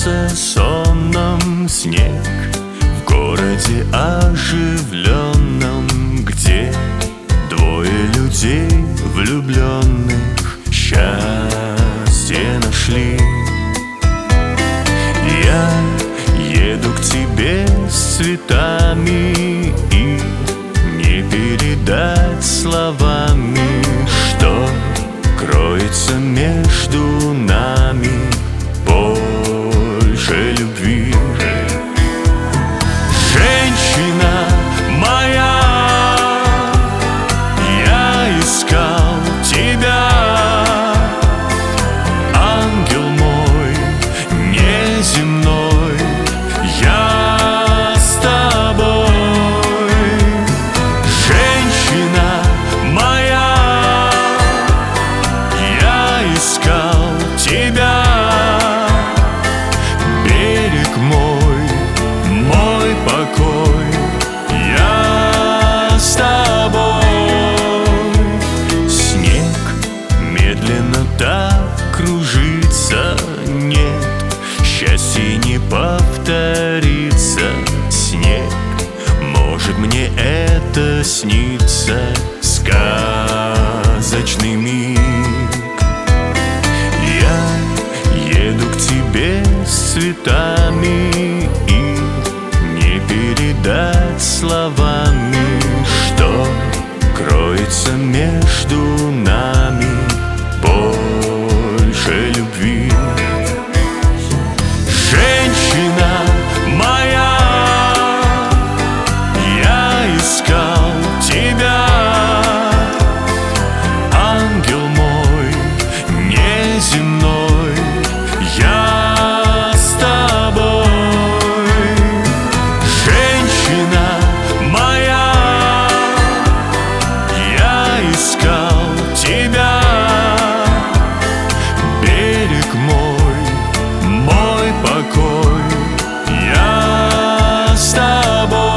кажется сонным снег в городе оживленном, где двое людей влюбленных счастье нашли. Я еду к тебе с цветами, и не передать словами, что кроется между нами больше любви. Женщина моя, я искал тебя, ангел мой неземной, я с тобой. Женщина моя, я искал тебя, берег мой, мой покой, я с тобой. Снег медленно так кружится, нет, счастье не повторится. Снег, может мне это снится, сказочный миг. Я еду к тебе с цветами, и не передать словами, что кроется между нами больше любви. Женщина моя, я искал тебя, ангел мой неземной, я с тобой. Женщина моя, я искал тебя, берег мой, мой покой, я с тобой.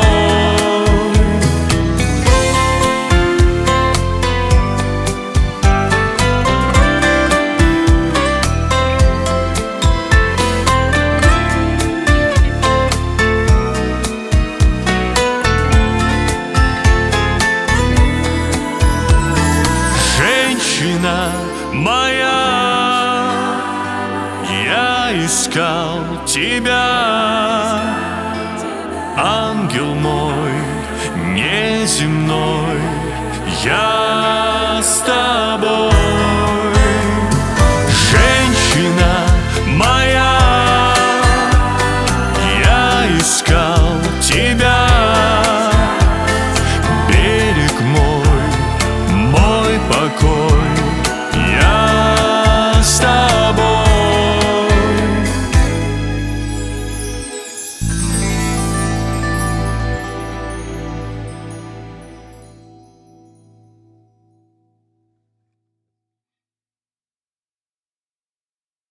Женщина моя, я искал тебя, ангел мой неземной, я с тобой.